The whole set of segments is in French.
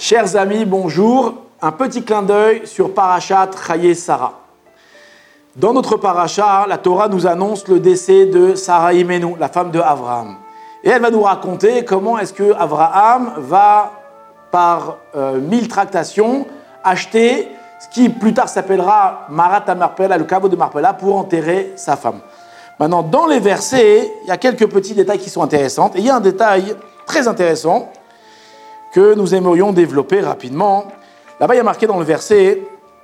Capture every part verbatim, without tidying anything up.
Chers amis, bonjour. Un petit clin d'œil sur Parashat Chayei Sarah. Dans notre paracha, la Torah nous annonce le décès de Sarah Imenu, la femme de Abraham. Et elle va nous raconter comment est-ce que Abraham va, par euh, mille tractations, acheter ce qui plus tard s'appellera Marat HaMarpela, le caveau de Marpella, pour enterrer sa femme. Maintenant, dans les versets, il y a quelques petits détails qui sont intéressants. Et il y a un détail très intéressant que nous aimerions développer rapidement. Là-bas, il y a marqué dans le verset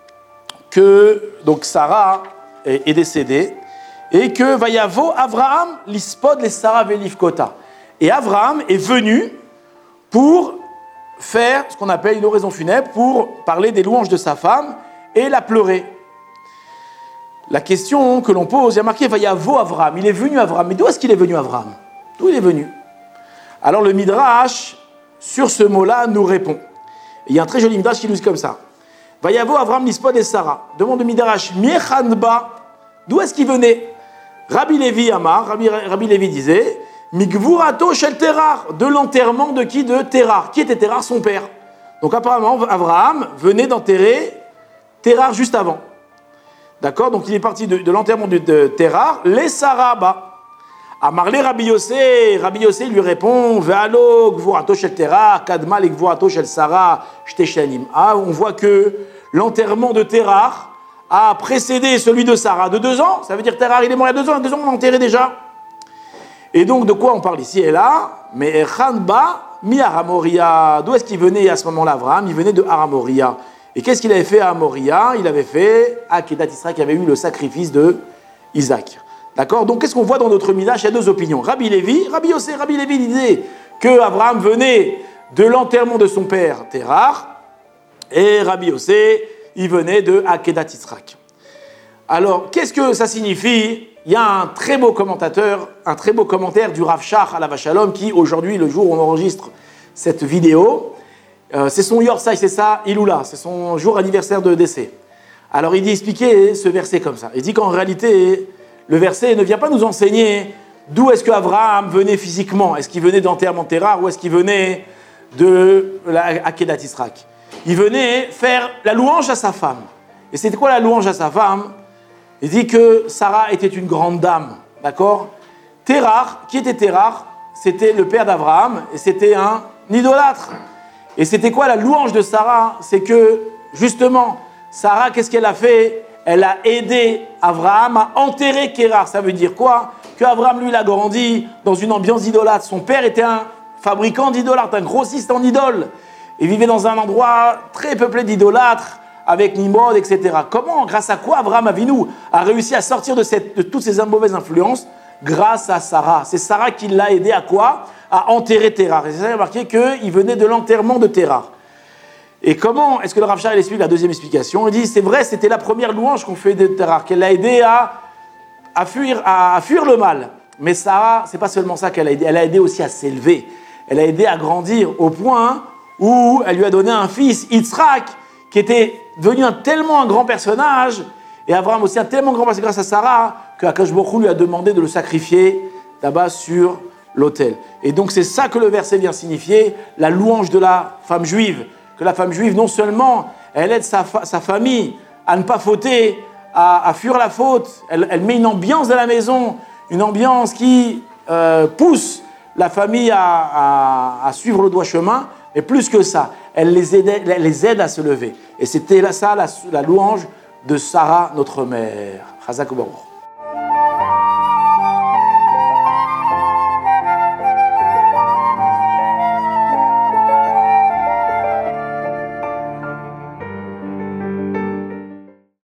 que donc Sarah est, est décédée et que Vayavo Avraham lispod les Sarah velivkota. Et Avraham est venu pour faire ce qu'on appelle une oraison funèbre, pour parler des louanges de sa femme et la pleurer. La question que l'on pose, il y a marqué Vayavo Avraham. Il est venu Avraham. Mais d'où est-ce qu'il est venu Avraham? D'où il est venu? Alors le Midrash, sur ce mot-là, nous répond. Il y a un très joli Midrash qui nous dit comme ça. Vayavo Avraham lispod et Sarah. Demande le Midrash, Miechanba. D'où est-ce qu'il venait? Rabbi Lévi Amar, Rabbi, Rabbi Lévi disait, Migvurato shel Terar, de l'enterrement de qui? De Terar. Qui était Terar? Son père. Donc apparemment, Avraham venait d'enterrer Terar juste avant. D'accord? Donc il est parti de, de l'enterrement de, de Terar, les Sarah, bah. Amarle Rabbi Yossé, Rabbi Yossé lui répond, Ve'alo gvurato shel Terar, kadma le gvurato shel Sarah, shte shanim. Ah, on voit que l'enterrement de Terar a précédé celui de Sarah de deux ans. Ça veut dire Terar, il est mort il y a deux ans, deux ans on l'a enterré déjà. Et donc de quoi on parle ici et là? Mais Echanba mi Aramoria. D'où est-ce qu'il venait à ce moment-là, Abraham? Il venait de Aramoria. Et qu'est-ce qu'il avait fait à Moria? Il avait fait Akedat Israël, qui avait eu le sacrifice de Isaac. D'accord? Donc qu'est-ce qu'on voit dans notre Midrash? Il y a deux opinions. Rabbi Lévi, Rabbi Yossé, Rabbi Lévi disait que Abraham venait de l'enterrement de son père Terar, et Rabbi Yossé, il venait de Akedat Israël. Alors, qu'est-ce que ça signifie? Il y a un très beau commentateur, un très beau commentaire du Rav Shach Alav Shalom, qui aujourd'hui, le jour où on enregistre cette vidéo, euh, c'est son Yorsai, c'est ça, Iloula, c'est son jour anniversaire de décès. Alors il dit expliquer ce verset comme ça. Il dit qu'en réalité, le verset ne vient pas nous enseigner d'où est-ce qu'Abraham venait physiquement. Est-ce qu'il venait d'enterrement de Terar ou est-ce qu'il venait de la Akedat Israël? Il venait faire la louange à sa femme. Et c'était quoi la louange à sa femme? Il dit que Sarah était une grande dame, d'accord? Terar, qui était Terar? C'était le père d'Abraham et c'était un idolâtre. Et c'était quoi la louange de Sarah? C'est que, justement, Sarah, qu'est-ce qu'elle a fait? Elle a aidé Abraham à enterrer Kérar. Ça veut dire quoi? Qu'Abraham, lui, il a grandi dans une ambiance idolâtre. Son père était un fabricant d'idolâtres, un grossiste en idoles. Il vivait dans un endroit très peuplé d'idolâtres, avec Nimrod, et cetera. Comment, grâce à quoi Abraham Avinu a réussi à sortir de, cette, de toutes ces mauvaises influences? Grâce à Sarah. C'est Sarah qui l'a aidé à quoi? À enterrer Terar. Et c'est ça, il a marqué qu'il venait de l'enterrement de Terar. Et comment est-ce que le Rav Shach explique la deuxième explication? Il dit, c'est vrai, c'était la première louange qu'on fait de Terar, qu'elle l'a aidé à, à, fuir, à, à fuir le mal. Mais Sarah, c'est pas seulement ça qu'elle a aidé, elle a aidé aussi à s'élever. Elle a aidé à grandir au point où elle lui a donné un fils, Yitzhak, qui était devenu un, tellement un grand personnage, et Abraham aussi un tellement grand personnage grâce à Sarah, que Akash Baruch Hu lui a demandé de le sacrifier là-bas sur l'autel. Et donc c'est ça que le verset vient signifier, la louange de la femme juive. Que la femme juive, non seulement elle aide sa, fa- sa famille à ne pas fauter, à, à fuir la faute, elle, elle met une ambiance dans la maison, une ambiance qui euh, pousse la famille à, à, à suivre le droit chemin, mais plus que ça, elle les aide, elle les aide à se lever. Et c'était là, ça la, la louange de Sarah, notre mère. Chazak Baruch.